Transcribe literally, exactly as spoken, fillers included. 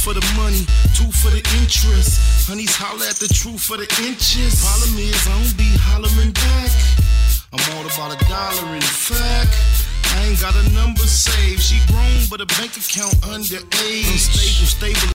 for the money, two for the interest. Honeys holler at the truth for the inches. Problem is, I don't be hollering back. I'm all about a dollar in fact. I ain't got a number saved. She grown, but a bank account underage. Unstable, stable.